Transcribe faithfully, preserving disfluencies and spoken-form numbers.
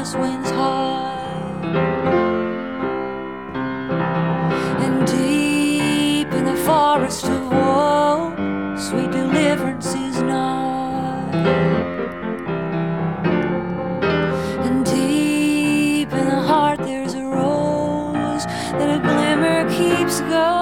cross winds high, and deep in the forest of woe, sweet deliverance is nigh. And deep in the heart there's a rose that a glimmer keeps going.